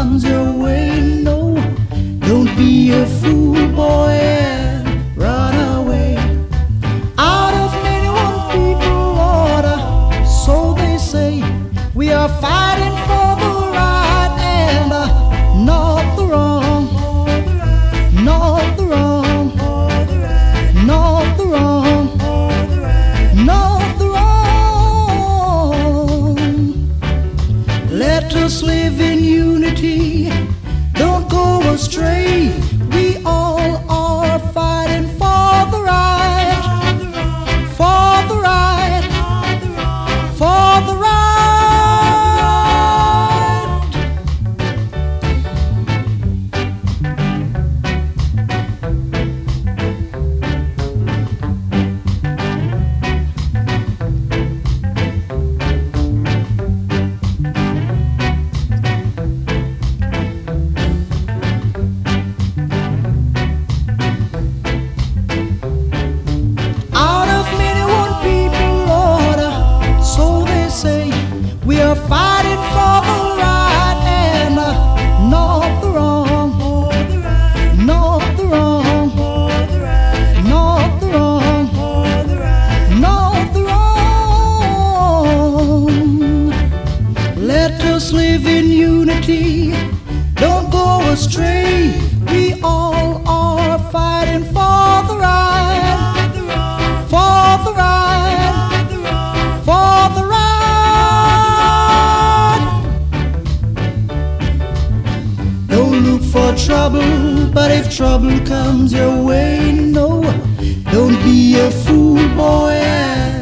comes your way, no, don't be a fool, boy, and run away. Out of many one people, Lord, so they say, we are fighting for the right and not the wrong, not the wrong, not the wrong, not the wrong. Let us live in unity, don't go astray. We all are fighting for the right, for the right, for the right. We are fighting for the right and not the wrong, not the wrong, not the wrong, not the wrong. Let us live in unity, don't go astray. We all are fighting for the right, for the right, for the right. For trouble, but if trouble comes your way, no, don't be a fool, boy.